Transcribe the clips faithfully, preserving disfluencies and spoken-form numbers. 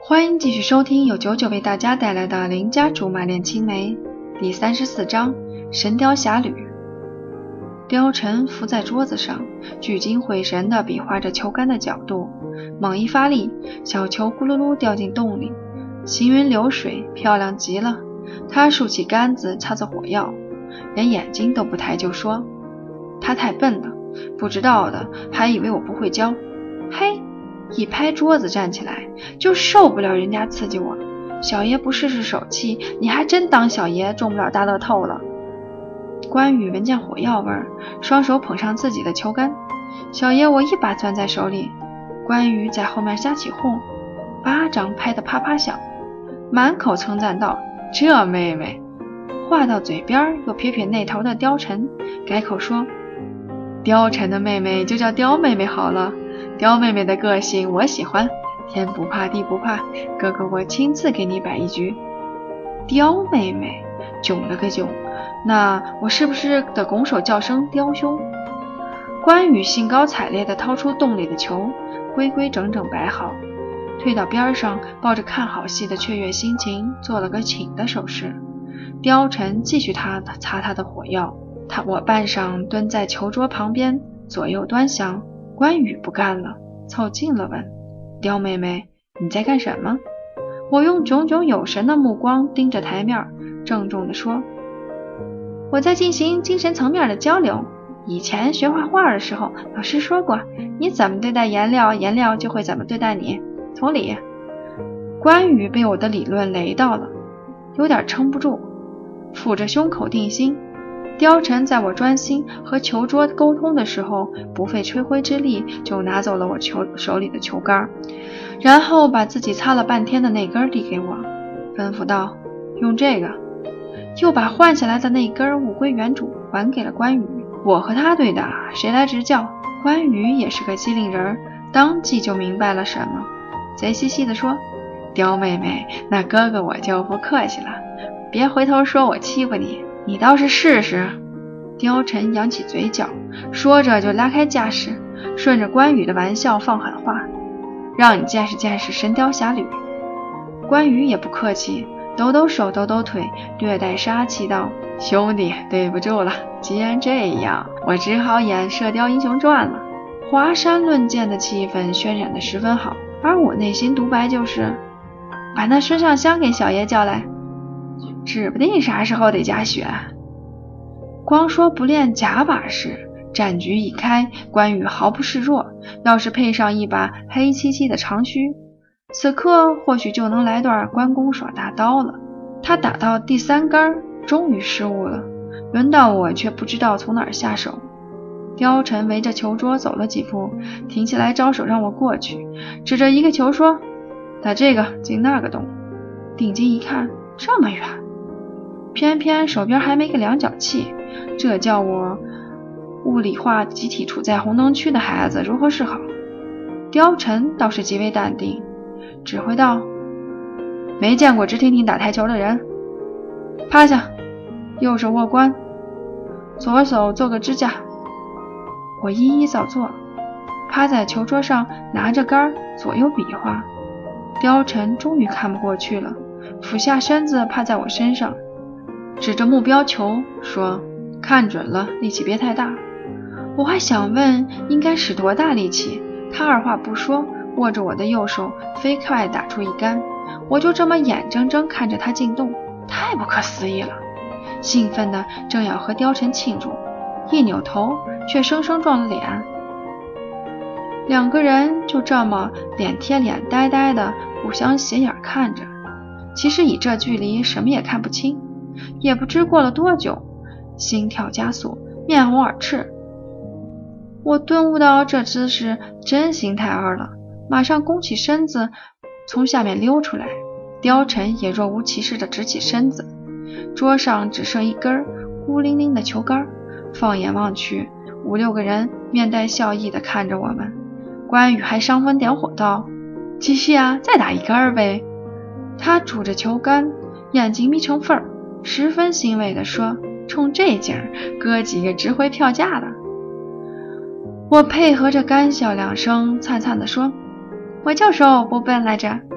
欢迎继续收听由九九为大家带来的《邻家竹马恋青梅》第三十四章神雕侠侣。貂蝉伏在桌子上，聚精会神地比划着球杆的角度，猛一发力，小球咕噜噜掉进洞里，行云流水，漂亮极了。他竖起杆子擦擦火药，连眼睛都不抬就说：他太笨了，不知道的还以为我不会教。嘿，一拍桌子站起来，就受不了人家刺激我。小爷不试试手气，你还真当小爷中不了大乐透了。关羽闻见火药味儿，双手捧上自己的球杆。小爷我一把攥在手里，关羽在后面瞎起哄，巴掌拍得啪啪响，满口称赞道：这妹妹。话到嘴边，又撇撇那头的貂蝉，改口说：貂蝉的妹妹就叫貂妹妹好了，貂妹妹的个性我喜欢，天不怕地不怕，哥哥我亲自给你摆一局。貂妹妹，囧了个囧，那我是不是得拱手叫声貂兄？关羽兴高采烈地掏出洞里的球，规规整整摆好，退到边上，抱着看好戏的雀跃心情，做了个请的手势。貂蝉继续他擦他的火药，他我半晌蹲在球桌旁边，左右端详。关羽不干了，凑近了问：貂妹妹，你在干什么？我用炯炯有神的目光盯着台面，郑重地说：我在进行精神层面的交流。以前学画画的时候，老师说过，你怎么对待颜料，颜料就会怎么对待你。同理。关羽被我的理论雷到了，有点撑不住，抚着胸口定心。貂蝉在我专心和球桌沟通的时候，不费吹灰之力就拿走了我球手里的球杆，然后把自己擦了半天的那根递给我，吩咐道：用这个。又把换下来的那根物归原主，还给了关羽。我和他对打，谁来执教？关羽也是个机灵人，当即就明白了什么，贼兮兮地说：貂妹妹，那哥哥我就不客气了，别回头说我欺负你，你倒是试试。貂蝉扬起嘴角，说着就拉开架势，顺着关羽的玩笑放狠话：让你见识见识神雕侠侣。关羽也不客气，抖抖手抖抖腿，略带杀气道：兄弟，对不住了，既然这样，我只好演《射雕英雄传》了。华山论剑的气氛渲染得十分好，而我内心独白就是：把那孙尚香给小爷叫来，指不定啥时候得加血。光说不练假把式，战局已开，关羽毫不示弱，要是配上一把黑漆漆的长须，此刻或许就能来段关公耍大刀了。他打到第三杆，终于失误了，轮到我却不知道从哪儿下手。貂蝉围着球桌走了几步，停起来招手让我过去，指着一个球说：打这个进那个洞。定睛一看，这么远，偏偏手边还没个量角器，这叫我物理化集体处在红灯区的孩子如何是好？貂蝉倒是极为淡定，指挥道：没见过直挺挺打台球的人，趴下，右手握关，左手做个支架。我一一照做，趴在球桌上拿着杆左右比划。貂蝉终于看不过去了，俯下身子趴在我身上，指着目标球说：看准了，力气别太大。我还想问应该使多大力气，他二话不说，握着我的右手飞快打出一杆，我就这么眼睁睁看着他进洞，太不可思议了。兴奋的正要和貂蝉庆祝，一扭头却生生撞了脸。两个人就这么脸贴脸呆呆的互相斜眼看着，其实以这距离什么也看不清。也不知过了多久，心跳加速，面红耳赤。我顿悟到这姿势真心太二了，马上弓起身子从下面溜出来。貂蝉也若无其事地直起身子，桌上只剩一根孤零零的球杆，放眼望去，五六个人面带笑意地看着我们。关羽还煽风点火道：继续啊，再打一杆呗。他拄着球杆，眼睛眯成缝儿，十分欣慰地说：冲这劲儿，哥几个值回票价了。我配合着干笑两声，灿灿地说：我就说我不笨来着。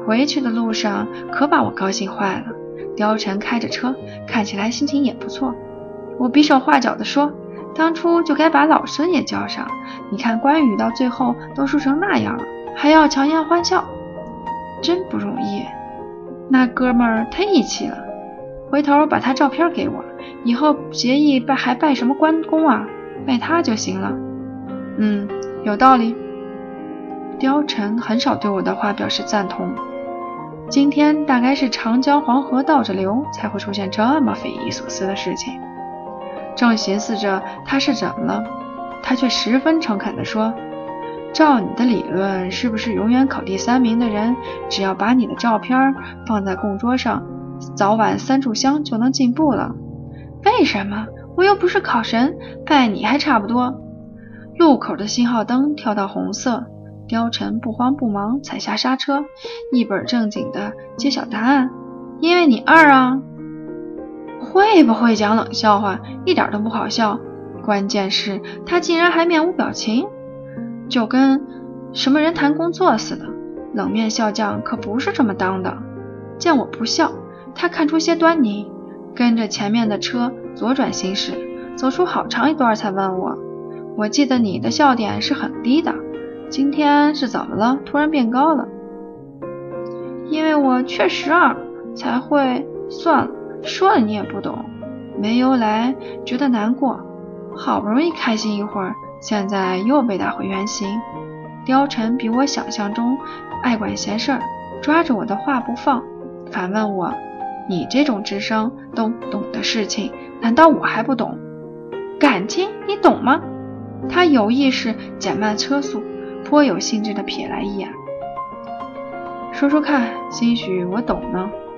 回去的路上可把我高兴坏了。貂蝉开着车，看起来心情也不错。我比手画脚地说，当初就该把老孙也叫上，你看关羽到最后都输成那样了，还要强颜欢笑，真不容易。那哥们儿太义气了，回头把他照片给我，以后结义拜还拜什么关公啊，拜他就行了。嗯，有道理。貂蝉很少对我的话表示赞同。今天大概是长江黄河倒着流，才会出现这么匪夷所思的事情。正寻思着他是怎么了，他却十分诚恳地说，照你的理论，是不是永远考第三名的人，只要把你的照片放在供桌上，早晚三炷香就能进步了？为什么？我又不是考神，拜你还差不多。路口的信号灯跳到红色，貂蝉不慌不忙踩下刹车，一本正经地揭晓答案，因为你二啊。会不会讲冷笑话一点都不好笑，关键是他竟然还面无表情，就跟什么人谈工作似的。冷面笑匠可不是这么当的。见我不笑，他看出些端倪，跟着前面的车左转行驶，走出好长一段才问我，我记得你的笑点是很低的，今天是怎么了，突然变高了？因为我确实二才会。算了，说了你也不懂，没由来觉得难过，好不容易开心一会儿，现在又被打回原形。貂蝉比我想象中爱管闲事儿，抓着我的话不放，反问我，你这种智商都懂的事情，难道我还不懂？感情你懂吗？他有意识减慢车速，颇有兴致地瞥来一眼。说说看，兴许我懂呢。